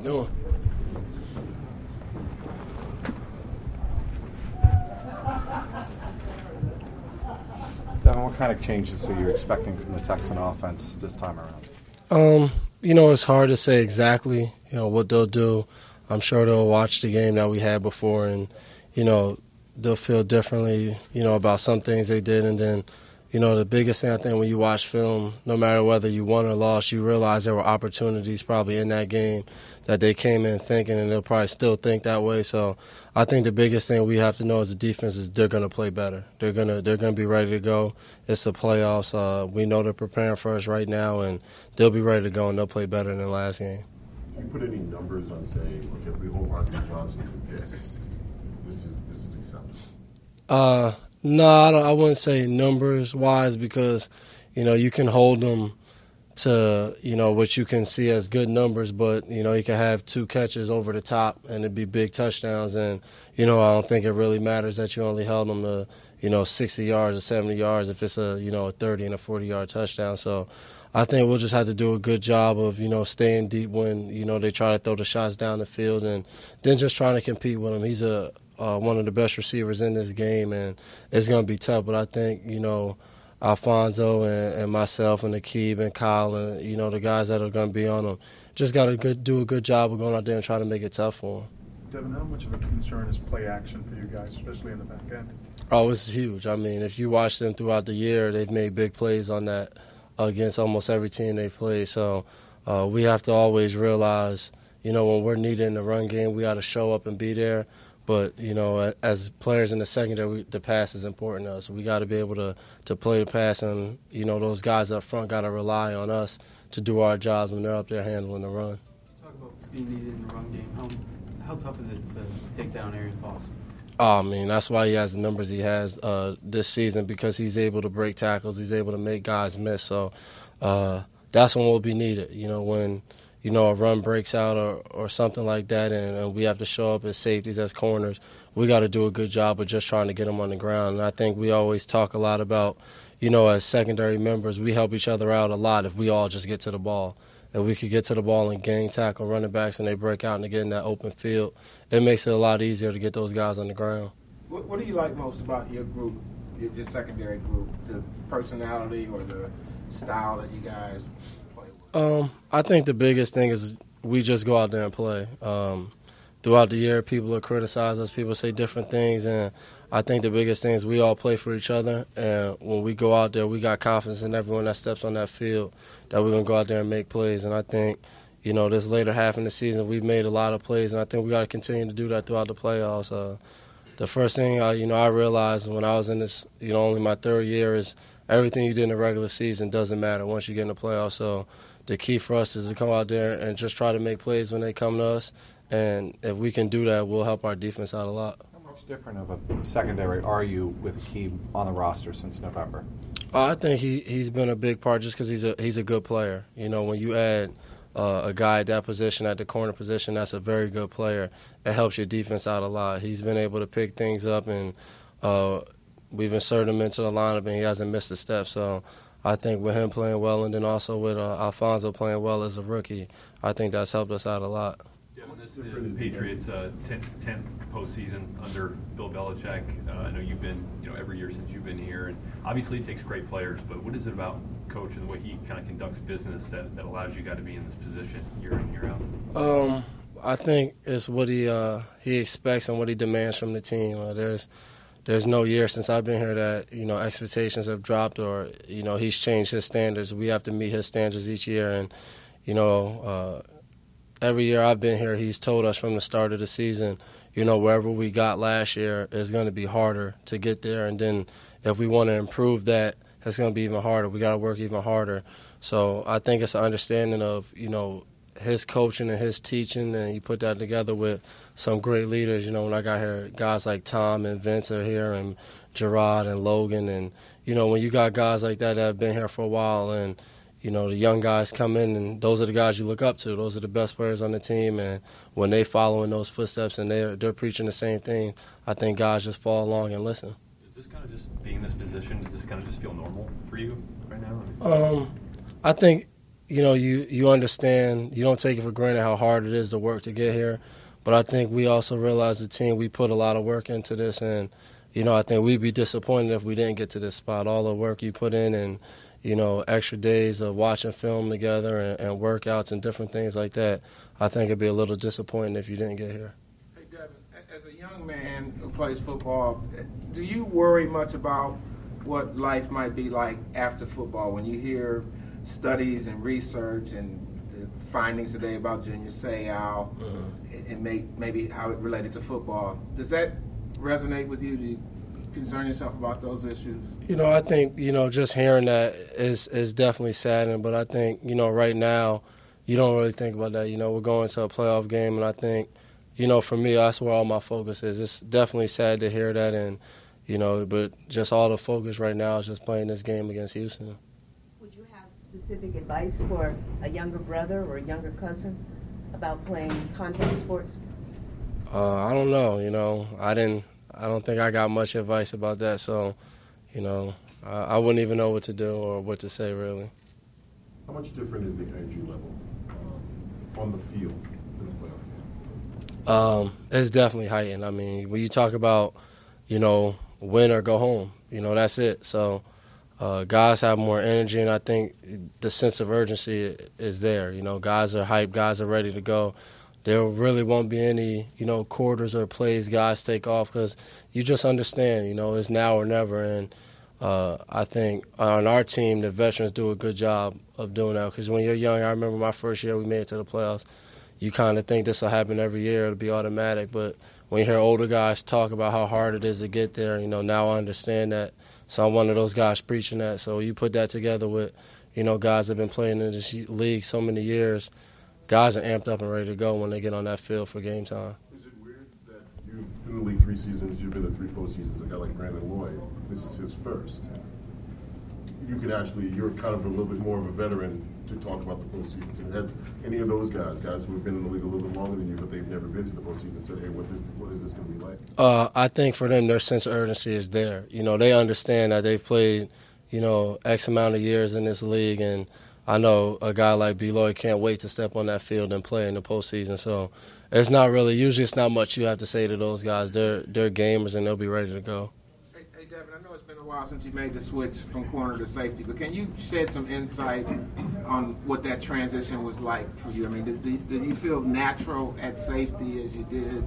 doing? Devin, what kind of changes are you expecting from the Texan offense this time around? It's hard to say exactly, what they'll do. I'm sure they'll watch the game that we had before and, they'll feel differently, about some things they did. And then, the biggest thing I think when you watch film, no matter whether you won or lost, you realize there were opportunities probably in that game that they came in thinking, and they'll probably still think that way. So I think the biggest thing we have to know as a defense is they're going to play better. They're gonna be ready to go. It's the playoffs. We know they're preparing for us right now, and they'll be ready to go, and they'll play better than the last game. Can you put any numbers on saying, look, if we hold Rodney Johnson to this is acceptable? No, I wouldn't say numbers-wise because, you can hold them to, what you can see as good numbers, but, he can have 2 catches over the top and it'd be big touchdowns. And, I don't think it really matters that you only held them to, 60 yards or 70 yards if it's a 30 and a 40-yard touchdown. So I think we'll just have to do a good job of, staying deep when, they try to throw the shots down the field and then just trying to compete with him. He's one of the best receivers in this game, and it's going to be tough. But I think, Alfonso and myself and Aqib and Kyle and, the guys that are going to be on him, just got to do a good job of going out there and trying to make it tough for him. Devin, how much of a concern is play action for you guys, especially in the back end? Oh, it's huge. I mean, if you watch them throughout the year, they've made big plays on that against almost every team they play. So we have to always realize, when we're needed in the run game, we got to show up and be there. But, as players in the secondary, the pass is important to us. We got to be able to play the pass, and, those guys up front got to rely on us to do our jobs when they're up there handling the run. Talk about being needed in the run game. How tough is it to take down Arian Foss? I mean, that's why he has the numbers he has this season, because he's able to break tackles. He's able to make guys miss. So that's when we'll be needed, when – a run breaks out or something like that, and we have to show up as safeties, as corners. We got to do a good job of just trying to get them on the ground. And I think we always talk a lot about, as secondary members, we help each other out a lot if we all just get to the ball. If we could get to the ball and gang tackle running backs when they break out and they get in that open field, it makes it a lot easier to get those guys on the ground. What do you like most about your group, your secondary group, the personality or the style that you guys play with? I think the biggest thing is we just go out there and play. Throughout the year, people will criticize us. People say different things, and I think the biggest thing is we all play for each other. And when we go out there, we got confidence in everyone that steps on that field that we're going to go out there and make plays. And I think, this later half in the season, we've made a lot of plays, and I think we got to continue to do that throughout the playoffs. The first thing, I realized when I was in this, only my 3rd year is everything you did in the regular season doesn't matter once you get in the playoffs. So the key for us is to come out there and just try to make plays when they come to us. And if we can do that, we'll help our defense out a lot. How much different of a secondary are you with Aqib on the roster since November? I think he's been a big part just because he's a good player. When you add a guy at that position, at the corner position, that's a very good player. It helps your defense out a lot. He's been able to pick things up, and we've inserted him into the lineup, and he hasn't missed a step. So I think with him playing well, and then also with Alfonso playing well as a rookie, I think that's helped us out a lot. Devin, this is the Patriots' 10th postseason under Bill Belichick. I know you've been, every year since you've been here, and obviously it takes great players. But what is it about Coach and the way he kind of conducts business that allows you guys to be in this position year in, year out? I think it's what he expects and what he demands from the team. There's no year since I've been here that, expectations have dropped or, he's changed his standards. We have to meet his standards each year. And, every year I've been here, he's told us from the start of the season, wherever we got last year is going to be harder to get there. And then if we want to improve that, it's going to be even harder. We got to work even harder. So I think it's an understanding of, his coaching and his teaching, and you put that together with some great leaders. When I got here, guys like Tom and Vince are here, and Gerard and Logan. And, when you got guys like that have been here for a while, and, the young guys come in, and those are the guys you look up to. Those are the best players on the team. And when they follow in those footsteps and they're preaching the same thing, I think guys just fall along and listen. Is this kind of just being in this position, does this kind of just feel normal for you right now? I think you understand, you don't take it for granted how hard it is to work to get here. But I think we also realize the team, we put a lot of work into this, and, I think we'd be disappointed if we didn't get to this spot. All the work you put in and, extra days of watching film together and workouts and different things like that, I think it'd be a little disappointing if you didn't get here. Hey, Devin, as a young man who plays football, do you worry much about what life might be like after football when you hear studies and research and the findings today about Junior Seau and maybe how it related to football? Does that resonate with you? Do you concern yourself about those issues? I think, just hearing that is definitely saddening, but I think, right now, you don't really think about that. We're going to a playoff game, and I think, for me, that's where all my focus is. It's definitely sad to hear that, and, but just all the focus right now is just playing this game against Houston. Would you have specific advice for a younger brother or a younger cousin about playing contact sports? I don't know. I don't think I got much advice about that, so, I wouldn't even know what to do or what to say, really. How much different is the energy level on the field in the playoff game? It's definitely heightened. I mean, when you talk about, win or go home, that's it. So guys have more energy, and I think the sense of urgency is there. Guys are hyped, guys are ready to go. There really won't be any, quarters or plays guys take off because you just understand, it's now or never. And I think on our team, the veterans do a good job of doing that because when you're young, I remember my first year we made it to the playoffs. You kind of think this will happen every year, it'll be automatic. But when you hear older guys talk about how hard it is to get there, now I understand that. So I'm one of those guys preaching that. So you put that together with, guys that have been playing in this league so many years, guys are amped up and ready to go when they get on that field for game time. Is it weird that you've been in the league 3 seasons, you've been to 3 postseasons, a guy like Brandon Lloyd, this is his first? You're kind of a little bit more of a veteran to talk about the postseason. Has any of those guys who have been in the league a little bit longer than you, but they've never been to the postseason, said, hey, what is this going to be like? I think for them, their sense of urgency is there. They understand that they've played, X amount of years in this league, and I know a guy like B. Lloyd can't wait to step on that field and play in the postseason. So it's not really, usually it's not much you have to say to those guys. They're gamers, and they'll be ready to go. Hey, Devin, I know it's been a while since you made the switch from corner to safety, but can you shed some insight on what that transition was like for you? I mean, did you feel natural at safety as you did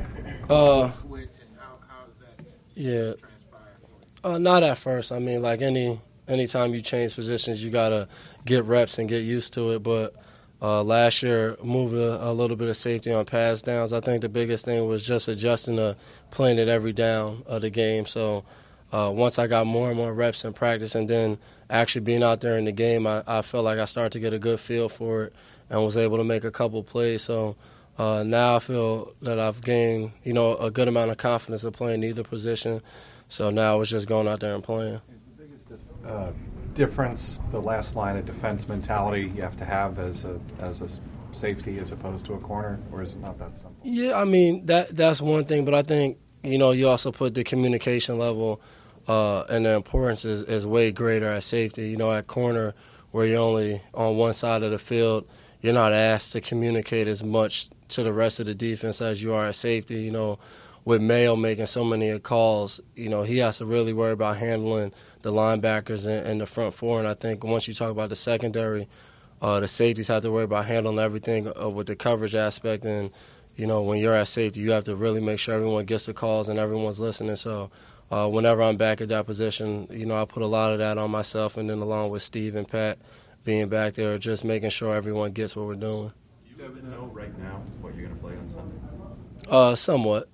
switch, and how does that transpire for you? Not at first. I mean, like anytime you change positions, you got to get reps and get used to it. But last year, moving a little bit of safety on pass downs, I think the biggest thing was just adjusting to playing it every down of the game. So once I got more and more reps in practice and then actually being out there in the game, I felt like I started to get a good feel for it and was able to make a couple plays. So now I feel that I've gained, a good amount of confidence of playing either position. So now it's just going out there and playing. Is the biggest difference the last line of defense mentality you have to have as a safety as opposed to a corner, or is it not that simple? Yeah, I mean, that's one thing, but I think, you also put the communication level and the importance is way greater at safety. At corner, where you're only on one side of the field, you're not asked to communicate as much to the rest of the defense as you are at safety. With Mayo making so many calls, he has to really worry about handling the linebackers and the front four. And I think once you talk about the secondary, the safeties have to worry about handling everything with the coverage aspect. And, when you're at safety, you have to really make sure everyone gets the calls and everyone's listening. So whenever I'm back at that position, I put a lot of that on myself, and then along with Steve and Pat being back there, just making sure everyone gets what we're doing. Do you know right now what you're going to play on Sunday? Somewhat.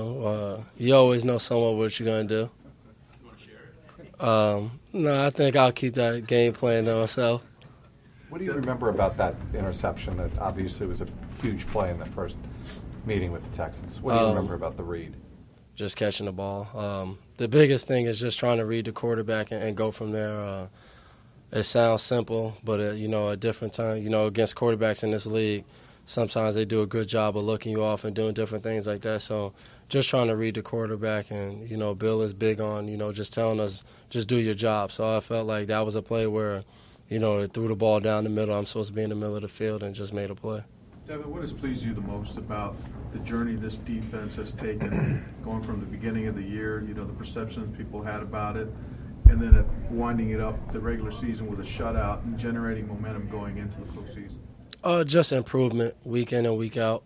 You always know somewhat what you're going to do. You want to share it? No, I think I'll keep that game plan to myself. What do you remember about that interception that obviously was a huge play in the first meeting with the Texans? What do you remember about the read? Just catching the ball. The biggest thing is just trying to read the quarterback and go from there. It sounds simple, but, at different times, against quarterbacks in this league, sometimes they do a good job of looking you off and doing different things like that. So just trying to read the quarterback, and, Bill is big on, just telling us, just do your job. So I felt like that was a play where, they threw the ball down the middle. I'm supposed to be in the middle of the field and just made a play. Devin, what has pleased you the most about the journey this defense has taken, going from the beginning of the year, the perceptions people had about it, and then winding it up the regular season with a shutout and generating momentum going into the postseason? Just improvement week in and week out.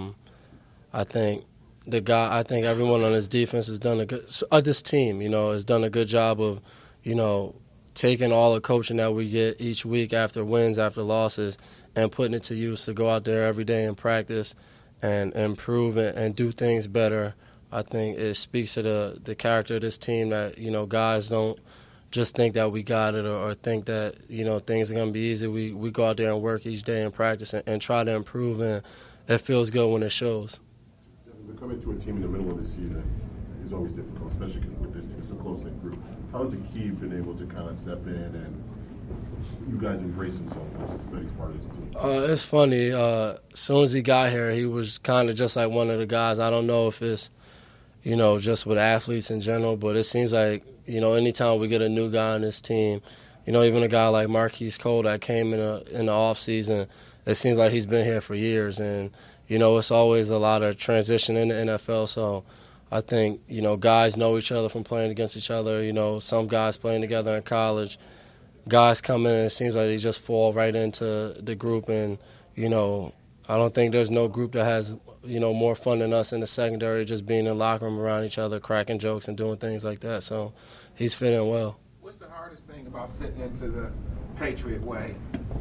I think everyone on this defense has done this team, has done a good job of, taking all the coaching that we get each week after wins, after losses, and putting it to use to go out there every day and practice and improve and do things better. I think it speaks to the character of this team that, guys don't just think that we got it or think that, things are going to be easy. We go out there and work each day and practice and try to improve, and it feels good when it shows. But coming to a team in the middle of the season is always difficult, especially with this team. It's a close-knit group. How has Aqib been able to kind of step in and you guys embrace him so much that he's part of this team? It's funny. As soon as he got here, he was kind of just like one of the guys. I don't know if it's, just with athletes in general, but it seems like, anytime we get a new guy on this team, even a guy like Marquise Cole that came in the offseason, it seems like he's been here for years. And, it's always a lot of transition in the NFL. So I think, guys know each other from playing against each other. Some guys playing together in college. Guys come in and it seems like they just fall right into the group. And, I don't think there's no group that has, more fun than us in the secondary, just being in the locker room around each other, cracking jokes and doing things like that. So he's fitting well. What's the hardest thing about fitting into the Patriot way?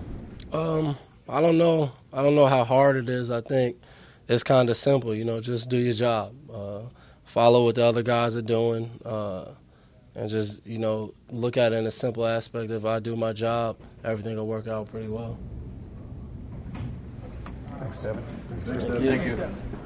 I don't know. I don't know how hard it is. I think it's kind of simple, just do your job. Follow what the other guys are doing, and just, look at it in a simple aspect. If I do my job, everything will work out pretty well. Thanks, Devin. Thank you.